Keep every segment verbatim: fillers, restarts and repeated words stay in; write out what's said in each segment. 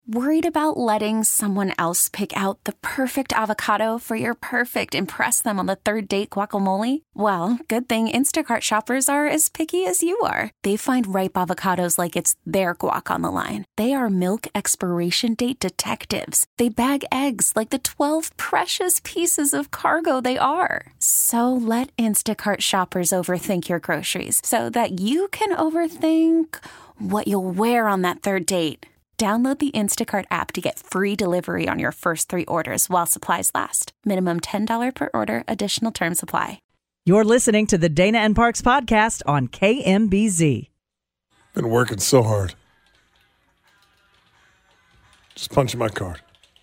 Worried about letting someone else pick out the perfect avocado for your perfect impress them on the third date guacamole? Well, good thing Instacart shoppers are as picky as you are. They find ripe avocados like it's their guac on the line. They are milk expiration date detectives. They bag eggs like the twelve precious pieces of cargo they are. So let Instacart shoppers overthink your groceries so that you can overthink what you'll wear on that third date. Download the Instacart app to get free delivery on your first three orders while supplies last. Minimum ten dollars per order. Additional terms apply. You're listening to the Dana and Parks podcast on K M B Z. Been working so hard. Just punching my card.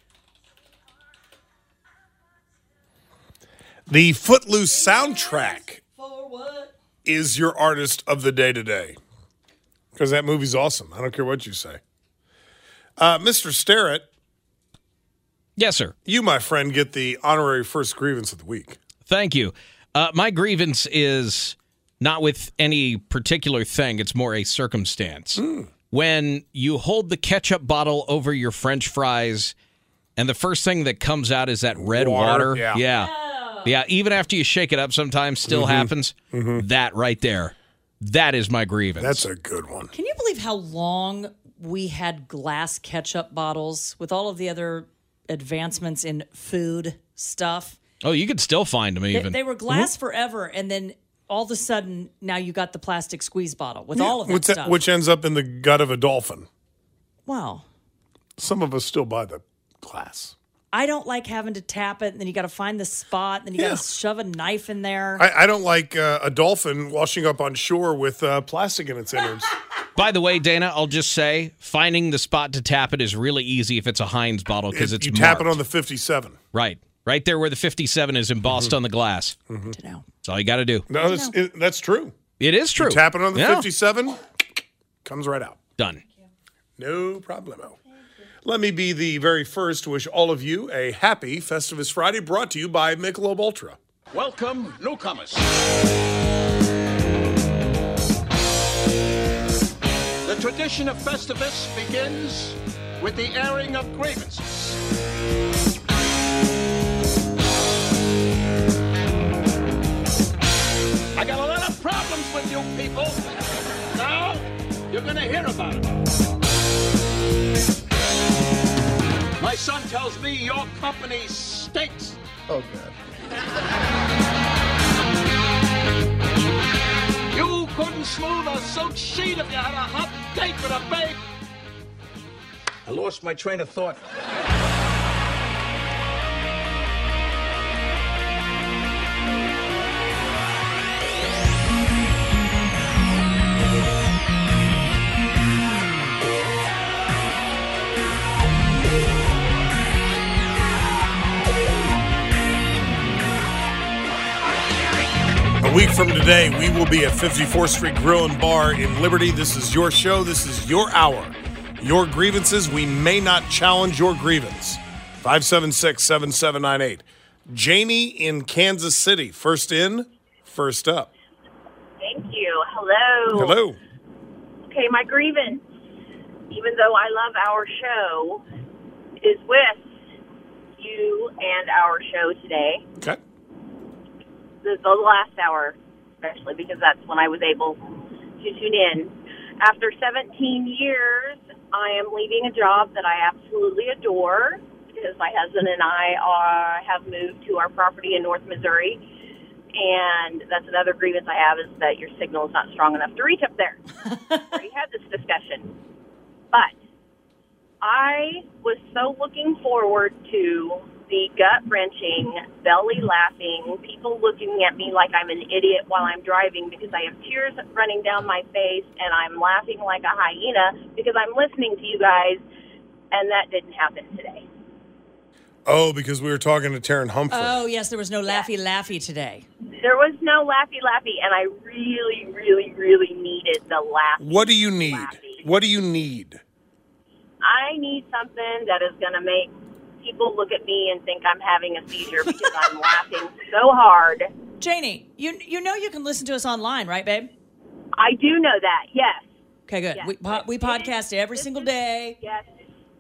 The Footloose soundtrack is your artist of the day today. Because that movie's awesome. I don't care what you say. Uh, Mister Starrett. Yes, sir. You, my friend, get the honorary first grievance of the week. Thank you. Uh, my grievance is not with any particular thing. It's more a circumstance. Mm. When you hold the ketchup bottle over your French fries and the first thing that comes out is that red water. water. Yeah. Yeah. Oh. Yeah. Even after you shake it up sometimes still mm-hmm. happens. Mm-hmm. That right there. That is my grievance. That's a good one. Can you believe how long we had glass ketchup bottles with all of the other advancements in food stuff? Oh, you could still find them even. They, they were glass mm-hmm. forever, and then all of a sudden, now you got the plastic squeeze bottle with yeah, all of that which, stuff. Which ends up in the gut of a dolphin. Wow. Some of us still buy the glass. I don't like having to tap it, and then you got to find the spot, and then you yeah. got to shove a knife in there. I, I don't like uh, a dolphin washing up on shore with uh, plastic in its innards. By the way, Dana, I'll just say, finding the spot to tap it is really easy if it's a Heinz bottle because it's You marked. tap it on the fifty-seven. Right. Right there where the fifty-seven is embossed mm-hmm. on the glass. Mm-hmm. That's all you got to do. No, that's, it, that's true. It is true. You tap it on the yeah. fifty-seven, comes right out. Done. No problemo. Let me be the very first to wish all of you a happy Festivus Friday, brought to you by Michelob Ultra. Welcome, newcomers. The tradition of Festivus begins with the airing of grievances. I got a lot of problems with you people. Now, you're going to hear about it. My son tells me your company stinks. Oh, God. You couldn't smooth a silk sheet if you had a hot date with a babe. I lost my train of thought. A week from today, we will be at fifty-fourth Street Grill and Bar in Liberty. This is your show. This is your hour. Your grievances, we may not challenge your grievance. five seven six, seven seven nine eight. Janie in Kansas City. First in, first up. Thank you. Hello. Hello. Okay, my grievance, even though I love our show, is with you and our show today. Okay. The, the last hour, especially, because that's when I was able to tune in. After seventeen years, I am leaving a job that I absolutely adore because my husband and I are, have moved to our property in North Missouri, and that's another grievance I have, is that your signal is not strong enough to reach up there. We already had this discussion. But I was so looking forward to the gut-wrenching, belly-laughing, people looking at me like I'm an idiot while I'm driving because I have tears running down my face and I'm laughing like a hyena because I'm listening to you guys, and that didn't happen today. Oh, because we were talking to Taryn Humphrey. Oh, yes, there was no laughy-laughy today. There was no laughy-laughy, and I really, really, really needed the laughy. What do you need? Laughy. What do you need? I need something that is going to make people look at me and think I'm having a seizure because I'm laughing so hard. Janie, you you know you can listen to us online, right, babe? I do know that, yes. Okay, good. Yes. We po- we podcast every This single is- day. Yes.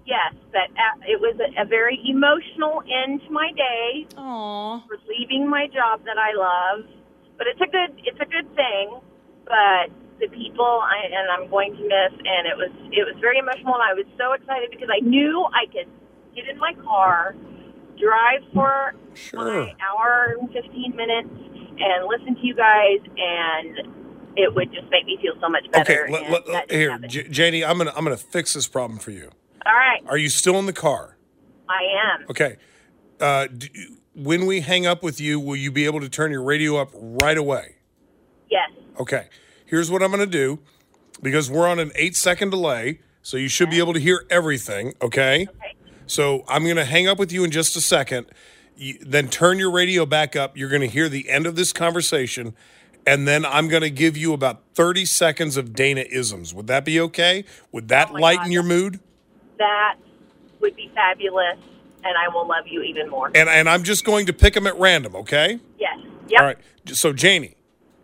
yes, but uh, it was a, a very emotional end to my day. Aww. For leaving my job that I love, but it's a good it's a good thing. But the people I, and I'm going to miss, and it was it was very emotional, and I was so excited because I knew I could get in my car, drive for Sure. my hour and fifteen minutes, and listen to you guys, and it would just make me feel so much better. Okay, let, and let, that didn't here, happen. J- Janie, I'm gonna I'm gonna fix this problem for you. All right, Are you still in the car? I am. Okay. Uh, do, when we hang up with you, will you be able to turn your radio up right away? Yes. Okay. Here's what I'm going to do, because we're on an eight second delay, so you should be able to hear everything. Okay. Okay. So I'm going to hang up with you in just a second. You, then turn your radio back up. You're going to hear the end of this conversation, and then I'm going to give you about thirty seconds of Dana-isms. Would that be okay? Would that Oh my lighten God. your mood? That would be fabulous, and I will love you even more. And and I'm just going to pick them at random, okay? Yes. Yep. All right. So Janie,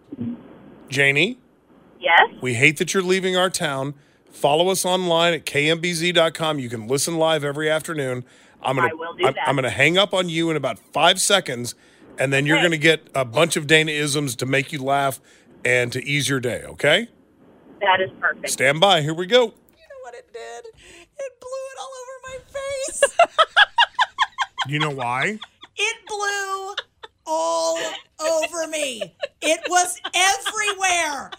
Janie, Yes. we hate that you're leaving our town. Follow us online at K M B Z dot com. You can listen live every afternoon. I'm gonna I will do I'm, that. I'm gonna hang up on you in about five seconds, and then you're Okay. gonna get a bunch of Dana-isms to make you laugh and to ease your day. Okay? That is perfect. Stand by. Here we go. You know what it did? It blew it all over my face. You know why? It blew all over me. It was everywhere.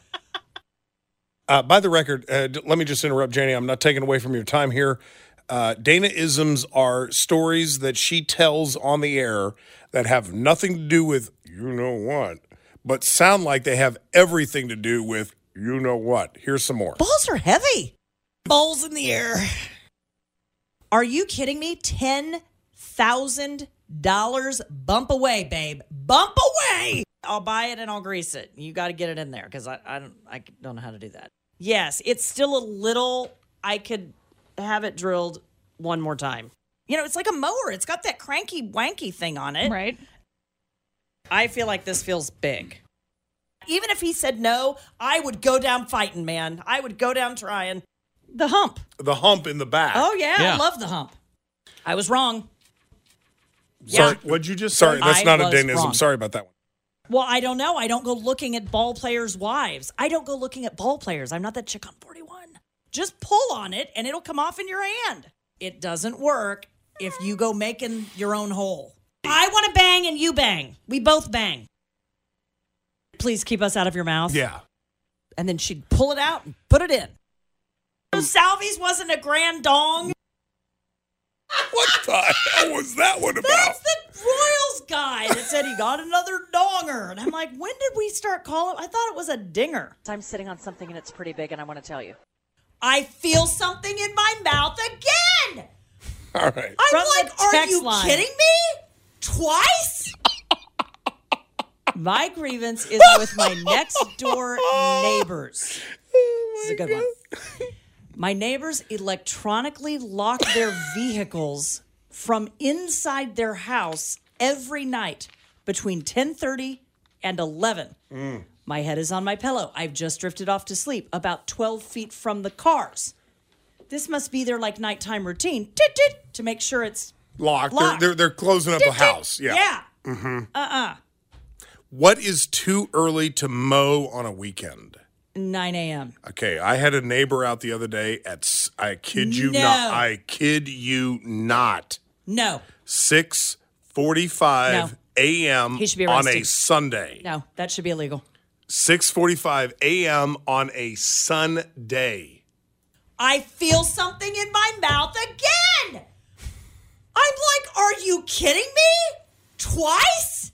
Uh, by the record, uh, d- let me just interrupt, Janie. I'm not taking away from your time here. Uh, Dana-isms are stories that she tells on the air that have nothing to do with you know what, but sound like they have everything to do with you know what. Here's some more. Balls are heavy. Balls in the air. Are you kidding me? ten thousand dollars bump away, babe. Bump away. I'll buy it and I'll grease it. You got to get it in there because I, I, don't, I don't know how to do that. Yes, it's still a little, I could have it drilled one more time. You know, it's like a mower. It's got that cranky wanky thing on it. Right. I feel like this feels big. Even if he said no, I would go down fighting, man. I would go down trying. The hump. The hump in the back. Oh, yeah, Yeah. I love the hump. I was wrong. Sorry, Yeah. what'd you just say? Sorry, that's I not a was Dana-ism. wrong. Sorry about that one. Well, I don't know. I don't go looking at ball players' wives. I don't go looking at ball players. I'm not that chick on forty-one. Just pull on it and it'll come off in your hand. It doesn't work if you go making your own hole. I want to bang and you bang. We both bang. Please keep us out of your mouth. Yeah. And then she'd pull it out and put it in. Salvi's wasn't a grand dong. What the hell was that one about? That's the Royals guy that said he got another donger. And I'm like, when did we start calling? I thought it was a dinger. I'm sitting on something and it's pretty big and I want to tell you. I feel something in my mouth again. All right. I'm From the like, are text you line. kidding me? Twice? My grievance is with my next door neighbors. This is a good one. My neighbors electronically lock their vehicles from inside their house every night between ten thirty and eleven. Mm. My head is on my pillow. I've just drifted off to sleep about twelve feet from the cars. This must be their like nighttime routine tit, tit, to make sure it's Locked. Locked. They're, they're, they're closing up tit, a house. tit. Yeah. Yeah. Mm-hmm. Uh-uh. What is too early to mow on a weekend? nine a.m. Okay, I had a neighbor out the other day at, s- I kid you No. not, I kid you not, No. six forty-five No. a.m. He should be on a arrested. Sunday. No, that should be illegal. six forty-five a.m. on a Sunday. I feel something in my mouth again. I'm like, are you kidding me? Twice?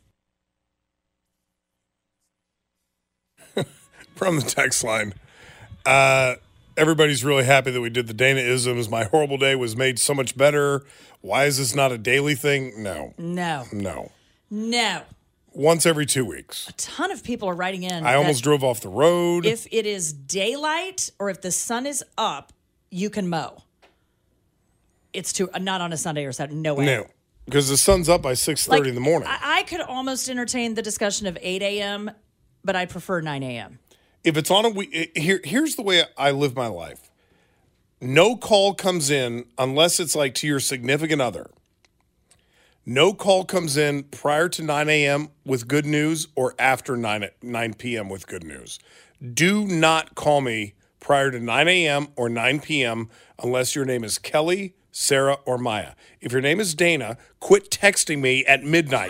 From the text line. Uh, everybody's really happy that we did the Dana-isms. My horrible day was made so much better. Why is this not a daily thing? No. No. No. No. Once every two weeks. A ton of people are writing in. I almost that drove off the road. if it is daylight or if the sun is up, you can mow. It's too, not on a Sunday or Saturday. No way. No. Because the sun's up by six thirty Like, in the morning. I, I could almost entertain the discussion of eight a.m., but I prefer nine a.m. If it's on a week, here, here's the way I live my life. No call comes in unless it's like to your significant other. No call comes in prior to nine a.m. with good news or after nine p.m. with good news. Do not call me prior to nine a.m. or nine p.m. unless your name is Kelly, Sarah, or Maya. If your name is Dana, quit texting me at midnight.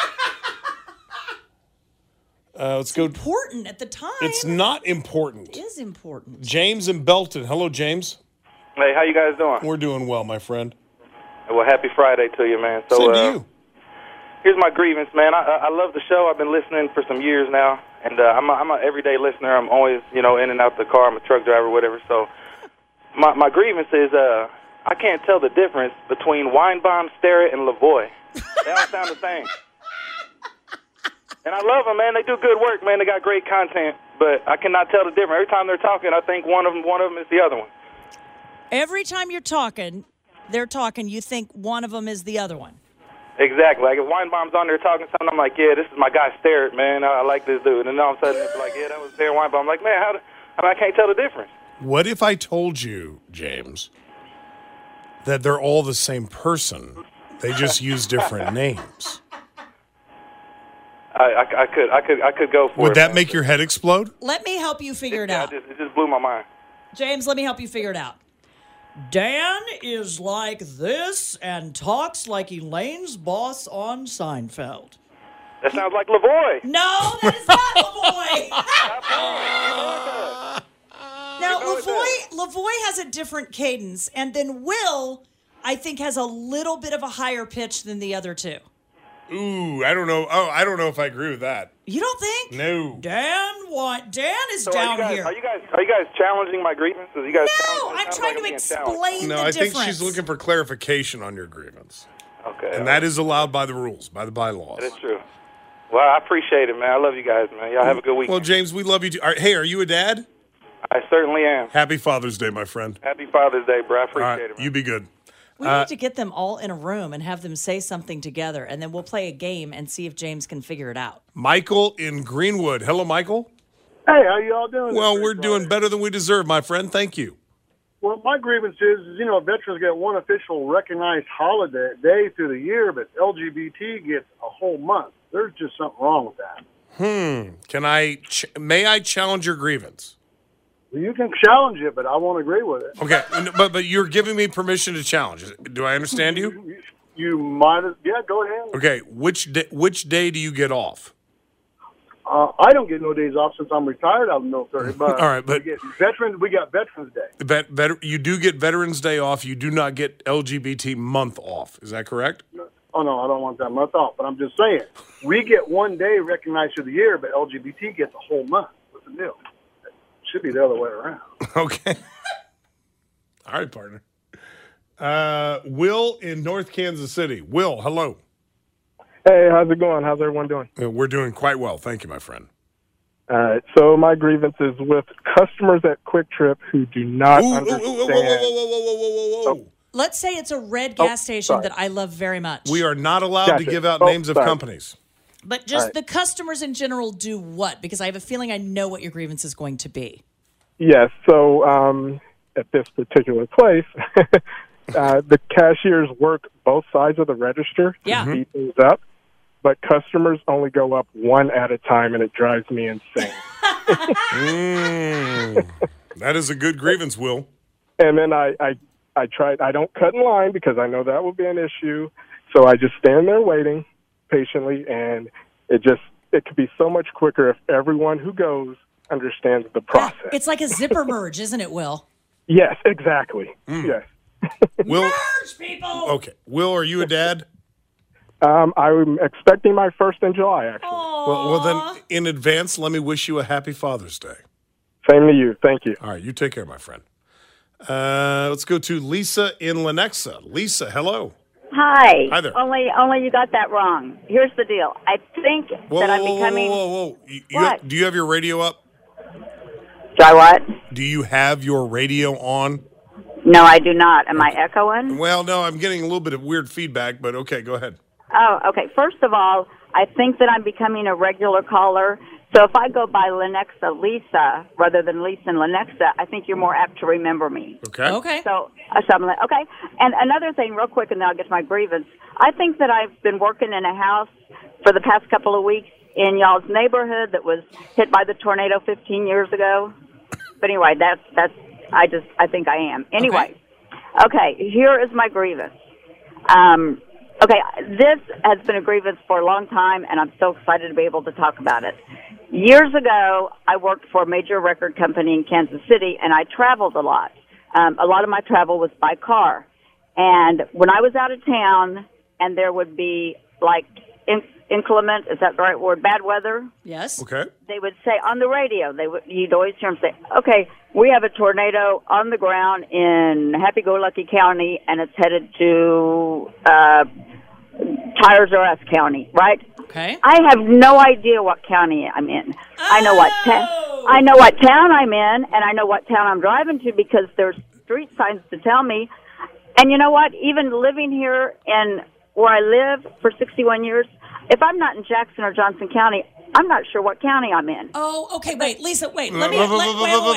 uh, let's It's go. important at the time. It's not important. It is important. James in Belton. Hello, James. Hey, how you guys doing? We're doing well, my friend. Well, happy Friday to you, man. So, Same to uh, you. Here's my grievance, man. I, I love the show. I've been listening for some years now, and uh, I'm a, I'm an everyday listener. I'm always, you know, in and out the car. I'm a truck driver, whatever. So, my my grievance is uh, I can't tell the difference between Weinbaum, Starrett, and Lavoie. They all sound the same. And I love them, man. They do good work, man. They got great content, but I cannot tell the difference. Every time they're talking, I think one of them one of them is the other one. Every time you're talking, they're talking, you think one of them is the other one. Exactly. Like if Weinbaum's on there talking something, I'm like, yeah, this is my guy Starrett, man. I, I like this dude. And then all of a sudden it's like, yeah, that was Darren Weinbaum. I'm like, man, how do, I, mean, I can't tell the difference. What if I told you, James, that they're all the same person? They just use different names. I, I, I could, I could, I could go for Would it. that man. make your head explode? Let me help you figure it Yeah, out. It just, it just blew my mind. James, let me help you figure it out. Dan is like this and talks like Elaine's boss on Seinfeld. That sounds like Lavoie. No, that is not Lavoie. Now, You know it Lavoie, Lavoie has a different cadence, and then Will, I think, has a little bit of a higher pitch than the other two. Ooh, I don't know. Oh, I don't know if I agree with that. You don't think? No. Dan, what? Dan is So down are you guys, here. Are you guys, are you guys challenging my grievances? You guys no, challenging- it I'm sounds trying like to being challenged. explain No, the I difference. think she's looking for clarification on your grievance. Okay. And that is allowed by the rules, by the bylaws. That is true. Well, I appreciate it, man. I love you guys, man. Y'all have a good weekend. Well, James, we love you too. All right, hey, are you a dad? I certainly am. Happy Father's Day, my friend. Happy Father's Day, bro. I appreciate All right, it, man. you be good. We Uh, need to get them all in a room and have them say something together, and then we'll play a game and see if James can figure it out. Michael in Greenwood. Hello, Michael. Hey, how y'all doing? Well, this we're Friday? doing better than we deserve, my friend. Thank you. Well, my grievance is, is, you know, veterans get one official recognized holiday day through the year, but L G B T gets a whole month. There's just something wrong with that. Hmm. Can I? Ch- may I challenge your grievance? Well, you can challenge it, but I won't agree with it. Okay, but but you're giving me permission to challenge. Do I understand you? You, you might, as, yeah, go ahead. Okay. Which day, which day do you get off? Uh, I don't get no days off since I'm retired out of the military. But All right, but- we get veterans, we got Veterans Day. Vet, vet, you do get Veterans Day off. You do not get L G B T month off. Is that correct? Oh no, I don't want that month off. But I'm just saying, we get one day recognized through the year, but L G B T gets a whole month. What's the deal? It should be the other way around. Okay. All right, partner. Uh, Will in North Kansas City. Will, hello. Hey, how's it going? How's everyone doing? Uh, We're doing quite well. Thank you, my friend. All right. So my grievance is with customers at Quick Trip who do not Ooh, ooh, ooh, understand. whoa, whoa, whoa, whoa, whoa, whoa, whoa, whoa, whoa. Let's say it's a red Oh, gas station sorry. that I love very much. We are not allowed to Gotcha. give out Oh, names of sorry. companies. But just All right. the customers in general do what? Because I have a feeling I know what your grievance is going to be. Yes. So um, at this particular place, uh, the cashiers work both sides of the register to Yeah. speed things up, but customers only go up one at a time, and it drives me insane. Mm, that is a good grievance, Will. And then I, I, I tried. I don't cut in line because I know that will be an issue. So I just stand there waiting patiently, and it just it could be so much quicker if everyone who goes understands the process. It's like a zipper merge, isn't it, Will? Yes, exactly. Yes. Will, Merge, people! okay. Will, are you a dad? Um, I'm expecting my first in July, actually. Well, well, then in advance, let me wish you a happy Father's Day. Same to you. Thank you. All right, you take care, my friend. Uh, let's go to Lisa in Lenexa. Lisa, hello. Hi. Hi there. Only, only you got that wrong. Here's the deal. I think Whoa, that I'm whoa, whoa, becoming. whoa, whoa, whoa. You, you What? have- do you have your radio up? Do I what? Do you have your radio on? No, I do not. Am I echoing? Well, no, I'm getting a little bit of weird feedback, but okay, go ahead. Oh, okay. First of all, I think that I'm becoming a regular caller. So if I go by Lenexa Lisa rather than Lisa and Lenexa, I think you're more apt to remember me. Okay. Okay. So, uh, so I'm like, okay. And another thing, real quick, and then I'll get to my grievance. I think that I've been working in a house for the past couple of weeks in y'all's neighborhood that was hit by the tornado fifteen years ago. But anyway, that's that's. I just I think I am. Anyway, okay. okay here is my grievance. Um, okay, this has been a grievance for a long time, and I'm so excited to be able to talk about it. Years ago, I worked for a major record company in Kansas City, and I traveled a lot. Um, a lot of my travel was by car. And when I was out of town, and there would be, like, in, inclement, is that the right word, bad weather? Yes. Okay. They would say on the radio, they would, you'd always hear them say, okay, we have a tornado on the ground in Happy-Go-Lucky County, and it's headed to uh, Tires R Us County, right? Okay. I have no idea what county I'm in. Oh. I know what ta- I know what town I'm in, and I know what town I'm driving to because there's street signs to tell me. And you know what? Even living here in where I live for sixty-one years, if I'm not in Jackson or Johnson County, I'm not sure what county I'm in. Oh, okay. Wait, Lisa, wait. Let me let, wait,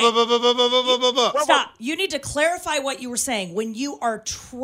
wait, wait. Stop. You need to clarify what you were saying. When you are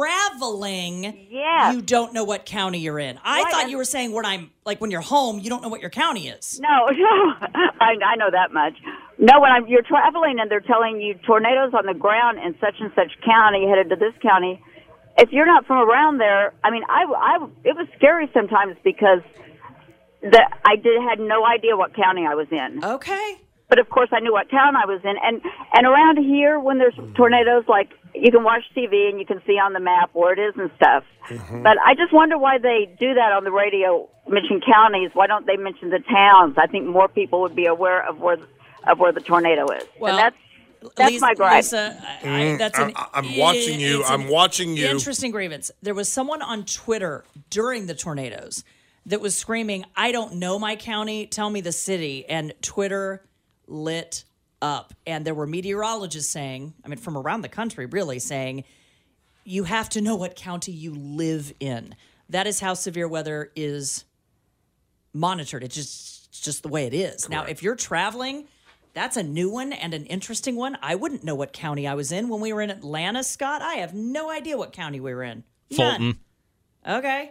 traveling, yeah. you don't know what county you're in. I right. thought you were saying when I'm like when you're home, you don't know what your county is. No, no. I, I know that much. No, when I'm, you're traveling and they're telling you tornadoes on the ground in such and such county, headed to this county, if you're not from around there, I mean, I, I, it was scary sometimes because the, I did had no idea what county I was in. Okay. But of course, I knew what town I was in, and and around here, when there's tornadoes, like you can watch T V and you can see on the map where it is and stuff. Mm-hmm. But I just wonder why they do that on the radio, mention counties. Why don't they mention the towns? I think more people would be aware of where of where the tornado is. Well, and that's that's Lisa, my gripe. Lisa, I, I, that's an, I, I'm watching you. I'm watching you. Interesting grievance. There was someone on Twitter during the tornadoes that was screaming, "I don't know my county. Tell me the city." And Twitter lit up. And there were meteorologists saying, I mean, from around the country, really, saying, you have to know what county you live in. That is how severe weather is monitored. It's just, it's just the way it is. Correct. Now, if you're traveling, that's a new one and an interesting one. I wouldn't know what county I was in when we were in Atlanta, Scott. I have no idea what county we were in. Fulton. None. Okay.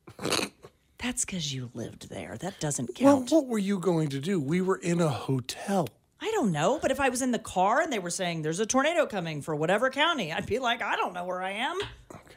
That's because you lived there. That doesn't count. Well, what were you going to do? We were in a hotel. I don't know, but if I was in the car and they were saying there's a tornado coming for whatever county, I'd be like, I don't know where I am. Okay.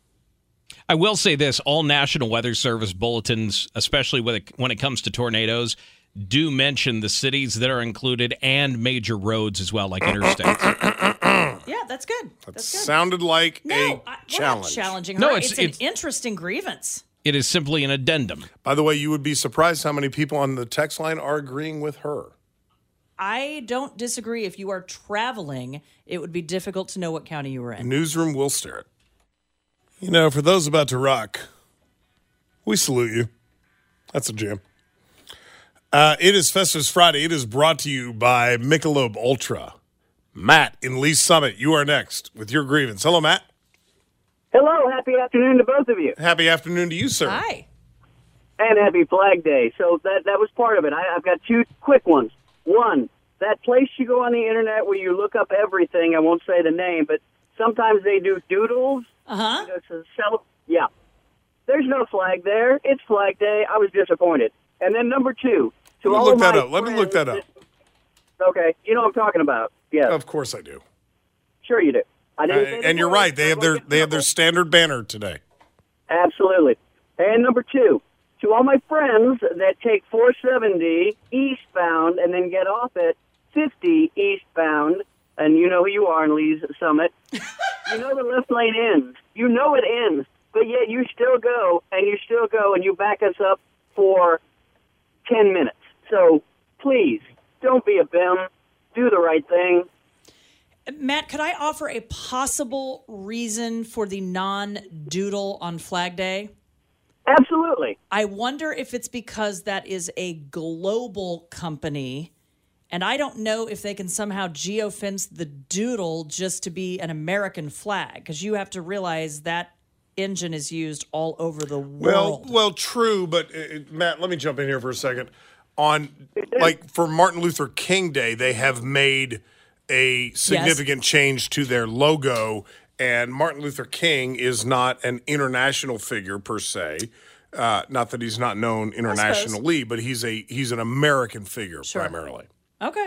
I will say this, all National Weather Service bulletins, especially when it, when it comes to tornadoes, do mention the cities that are included and major roads as well, like interstates. Yeah, that's good. That that's good. sounded like no, a I, challenge. We're not challenging her. No, it's, it's, it's it's an interesting grievance. It is simply an addendum. By the way, you would be surprised how many people on the text line are agreeing with her. I don't disagree. If you are traveling, it would be difficult to know what county you were in. Newsroom will stare it. You know, for those about to rock, we salute you. That's a jam. Uh, it is Festus Friday. It is brought to you by Michelob Ultra. Matt in Lee Summit, you are next with your grievance. Hello, Matt. Hello. Happy afternoon to both of you. Happy afternoon to you, sir. Hi. And happy Flag Day. So that that was part of it. I, I've got two quick ones. One, that place you go on the internet where you look up everything, I won't say the name, but sometimes they do doodles. Uh-huh. You know, cel- yeah. There's no flag there. It's Flag Day. I was disappointed. And then number two, to Let me all look of that my up. Let me look that up. Okay. You know what I'm talking about. Yes. Of course I do. Sure you do. I Uh, didn't say the and you're word, right. They so have I their won't get they have in their trouble. standard banner today. Absolutely. And number two, to all my friends that take four seventy eastbound and then get off at fifty eastbound, and you know who you are in Lee's Summit, you know the left lane ends. You know it ends, but yet you still go, and you still go, and you back us up for ten minutes. So please, don't be a bim. Do the right thing. Matt, could I offer a possible reason for the non-doodle on Flag Day? Absolutely. I wonder if it's because that is a global company, and I don't know if they can somehow geofence the doodle just to be an American flag, because you have to realize that engine is used all over the world. Well, well, true, but uh, Matt, let me jump in here for a second. On like for Martin Luther King Day, they have made a significant yes. change to their logo, and Martin Luther King is not an international figure per se. Uh, not that he's not known internationally, but he's a he's an American figure sure. primarily. Okay.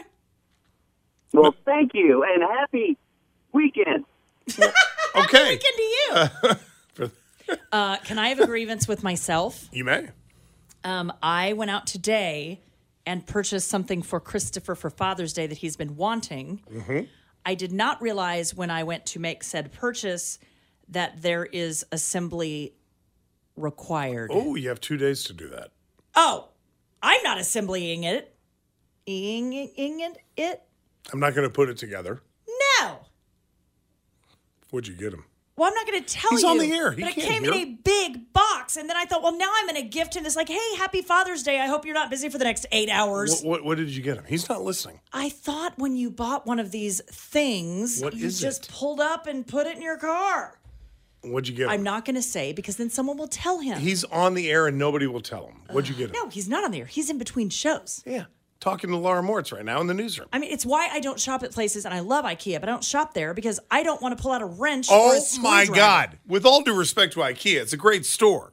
Well, thank you, and happy weekend. Okay. Happy weekend to you. uh, can I have a grievance with myself? You may. Um, I went out today and purchased something for Christopher for Father's Day that he's been wanting. Mm-hmm. I did not realize when I went to make said purchase that there is assembly required. Oh, you have two days to do that. Oh, I'm not assembling it. Ing, ing, ing, it? I'm not going to put it together. No. What'd you get him? Well, I'm not going to tell He's you. on the air. He but can't it came hear. in a big box, and then I thought, well, now I'm going to gift him this. Like, hey, happy Father's Day. I hope you're not busy for the next eight hours. What, what, what did you get him? He's not listening. I thought when you bought one of these things, what you is just it? pulled up and put it in your car. What'd you get him? I'm not going to say because then someone will tell him. He's on the air and nobody will tell him. What'd you get him? No, he's not on the air. He's in between shows. Yeah. Talking to Laura Moritz right now in the newsroom. I mean, it's why I don't shop at places, and I love IKEA, but I don't shop there because I don't want to pull out a wrench or a Oh, my screwdriver. God. With all due respect to IKEA, it's a great store.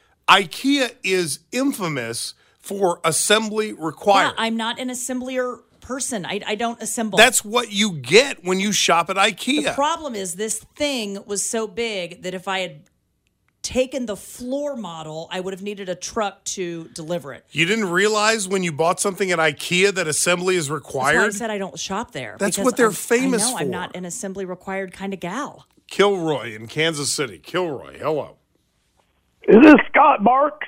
IKEA is infamous for assembly required. Yeah, I'm not an assembler person. I, I don't assemble. That's what you get when you shop at IKEA. The problem is this thing was so big that if I had taken the floor model, I would have needed a truck to deliver it. You didn't realize when you bought something at IKEA that assembly is required? That's why I said I don't shop there. That's because what they're I'm, famous I know, for. I'm not an assembly required kind of gal. Kilroy in Kansas City. Kilroy, hello. Is this Scott Barks?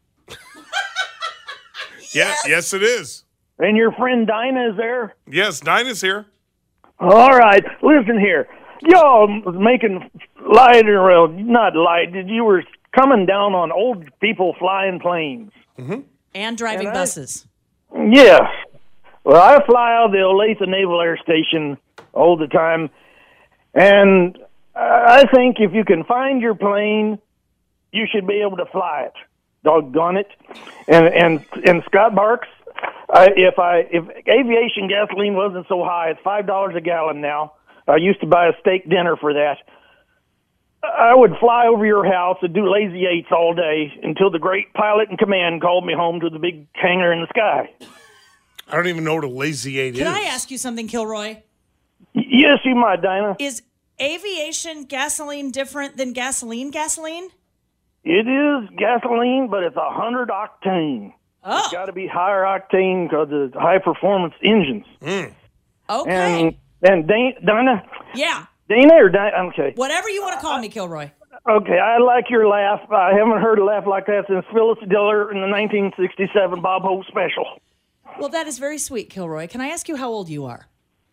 Yeah, yes, it is. And your friend Dinah is there? Yes, Dinah's here. All right, listen here. Y'all was making light, or well, not light. You were coming down on old people flying planes. Mm-hmm. And driving And I- buses. Yes. Well, I fly out of the Olathe Naval Air Station all the time, and I think if you can find your plane, you should be able to fly it. Doggone it! And and and Scott Barks, I, if I if aviation gasoline wasn't so high, it's five dollars a gallon now. I used to buy a steak dinner for that. I would fly over your house and do lazy eights all day until the great pilot in command called me home to the big hangar in the sky. I don't even know what a lazy eight Can is. I ask you something, Kilroy? Y- Yes, you might, Dinah. Is aviation gasoline different than gasoline gasoline? It is gasoline, but it's a hundred octane. Oh. It's got to be higher octane because of high performance engines. Mm. Okay. And and Dan- Dinah, Yeah. Dana or Dinah? Okay. Whatever you want to call me, Kilroy. Okay, I like your laugh. I haven't heard a laugh like that since Phyllis Diller in the nineteen sixty-seven Bob Hope special. Well, that is very sweet, Kilroy. Can I ask you how old you are?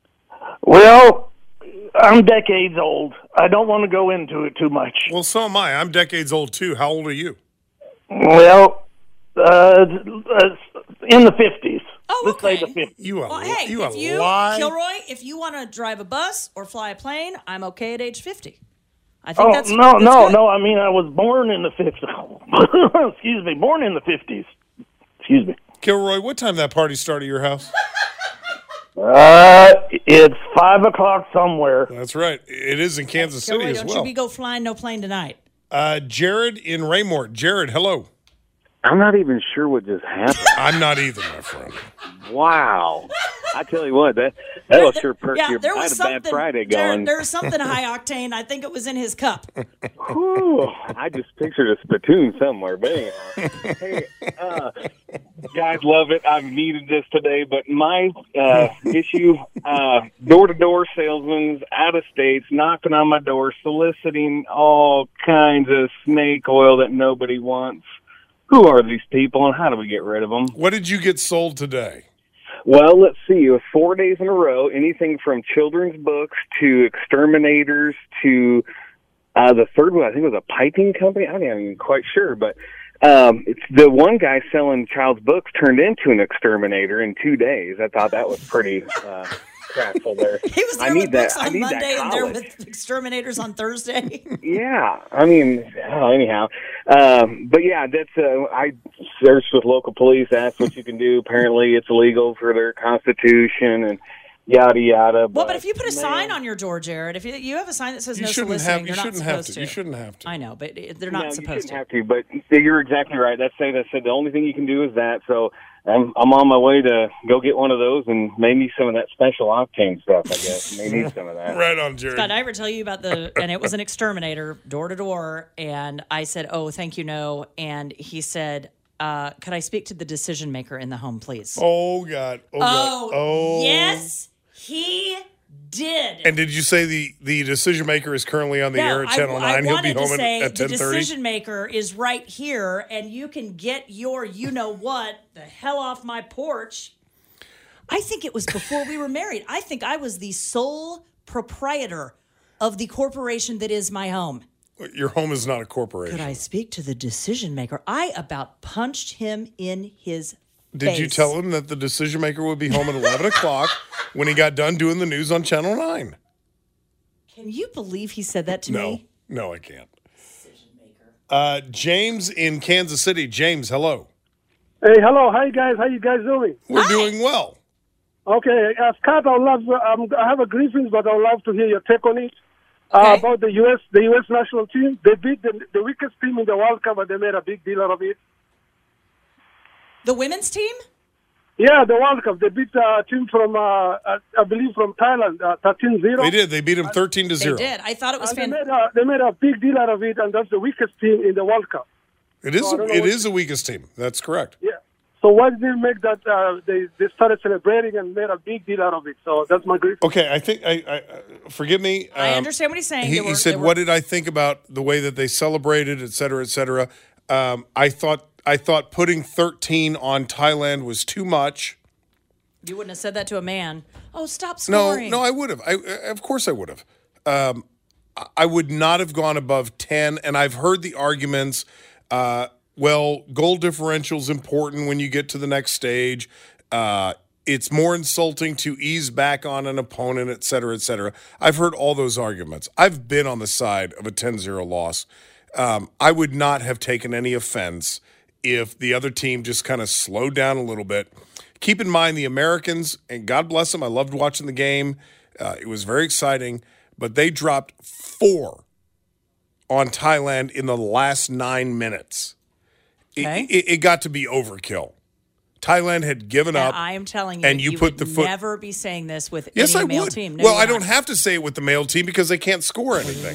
Well, I'm decades old. I don't want to go into it too much. Well, so am I. I'm decades old, too. How old are you? Well, uh, in the fifties. Oh, Let's okay. say the fifties. You a, Well, hey, you if a you, lie. Kilroy, if you want to drive a bus or fly a plane, I'm okay at age fifty. I think Oh, that's no, that's no, good. no. I mean, I was born in the fifties. Excuse me, born in the fifties. Excuse me. Kilroy, what time that party start at your house? Uh, it's five o'clock somewhere. That's right. It is in Kansas City Kilroy, as don't well. you be go flying no plane tonight. Uh, Jared in Raymore. Jared, hello. I'm not even sure what just happened. I'm not either, my friend. Wow. I tell you what, that that'll There- sure perk yeah, your there I was had a bad something. Friday There, going. there was something high octane. I think it was in his cup. Whew, I just pictured a spittoon somewhere. But anyhow, hey, uh, guys, love it. I've needed this today, but my uh, issue: uh, door-to-door salesmen out of states knocking on my door, soliciting all kinds of snake oil that nobody wants. Who are these people, and how do we get rid of them? What did you get sold today? Well, let's see. It was four days in a row. Anything from children's books to exterminators to uh, the third one, I think it was a piping company. I'm not even quite sure, but um, it's the one guy selling child's books turned into an exterminator in two days. I thought that was pretty uh, craftful there. He was there I with need that. books I on need that Monday and there college. with exterminators on Thursday. Yeah, I mean, oh, anyhow, um, but yeah, that's. Uh, I searched with local police, asked what you can do. Apparently, it's illegal for their constitution and yada yada. Well, but if you put a sign on your door, Jared, if you, you have a sign that says You no shouldn't soliciting, have. You you're not shouldn't have supposed to. You shouldn't have to. I know, but it- they're not no, supposed you shouldn't to. have to. But you're exactly right. That's saying that said the only thing you can do is that. So I'm I'm on my way to go get one of those and maybe some of that special octane stuff. I guess may need some of that. Right on, Jared. Scott, did I ever tell you about the, and it was an exterminator, door to door, and I said, oh, thank you, no. And he said, uh, could I speak to the decision maker in the home, please? Oh, God. Oh, God. Oh, yes, he did. And did you say the, the decision maker is currently on the No, air at Channel I, nine? I He'll be wanted to home say at the ten thirty? decision maker is right here, and you can get your you-know-what the hell off my porch. I think it was before we were married. I think I was the sole proprietor of the corporation that is my home. Your home is not a corporation. Could I speak to the decision maker? I about punched him in his Did face. you tell him that the decision maker would be home at eleven o'clock when he got done doing the news on Channel nine? Can you believe he said that to No. me? No, I can't. Uh, James in Kansas City. James, hello. Hey, hello. Hi, guys. How you guys doing? We're doing well. Okay, uh, Scott, I would love. Um, I have a grievance, but I would love to hear your take on it. Uh, about the U S the U S national team. They beat the, the weakest team in the World Cup, but they made a big deal out of it. The women's team? Yeah, the World Cup. They beat a team from, uh, uh, I believe, from Thailand, uh, thirteen zero. They did. They beat him thirteen to zero. They did. I thought it was And they, fantastic. made a, they made a big deal out of it, and that's the weakest team in the World Cup. It is. So I don't know it what- is the weakest team. That's correct. Yeah. So why did they make that? Uh, they they started celebrating and made a big deal out of it. So that's my grief. Okay, I think I, I uh, forgive me. I um, understand what he's saying. He, They were- he said, they were- "What did I think about the way that they celebrated, et cetera, et cetera?" Um, I thought I thought putting thirteen on Thailand was too much. You wouldn't have said that to a man. Oh, stop No, scoring. no, I would have. I, of course, I would have. Um, I- I would not have gone above ten. And I've heard the arguments. Uh, well, goal differential's important when you get to the next stage. Uh, it's more insulting to ease back on an opponent, et cetera, et cetera. I've heard all those arguments. I've been on the side of a ten zero loss. Um, I would not have taken any offense if the other team just kind of slowed down a little bit. Keep in mind the Americans, and God bless them, I loved watching the game. Uh, it was very exciting, but they dropped four on Thailand in the last nine minutes. It, Okay. it, it got to be overkill. Thailand had given And up. I am telling you, and you, you put would the foot. never be saying this with Yes, any I male would. team. No, well, you're I don't not. have to say it with the male team because they can't score anything.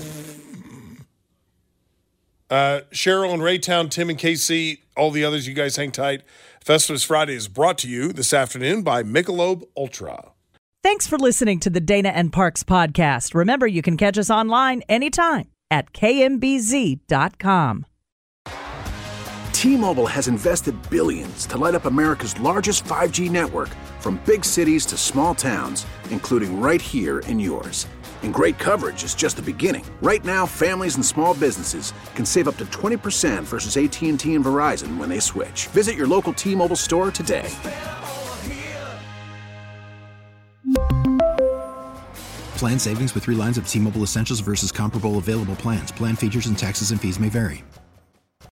Uh, Cheryl and Raytown, Tim and K C, all the others, you guys hang tight. Festivus Friday is brought to you this afternoon by Michelob Ultra. Thanks for listening to the Dana and Parks podcast. Remember, you can catch us online anytime at K M B Z dot com. T-Mobile has invested billions to light up America's largest five G network, from big cities to small towns, including right here in yours. And great coverage is just the beginning. Right now, families and small businesses can save up to twenty percent versus A T and T and Verizon when they switch. Visit your local T-Mobile store today. Plan savings with three lines of T-Mobile Essentials versus comparable available plans. Plan features and taxes and fees may vary.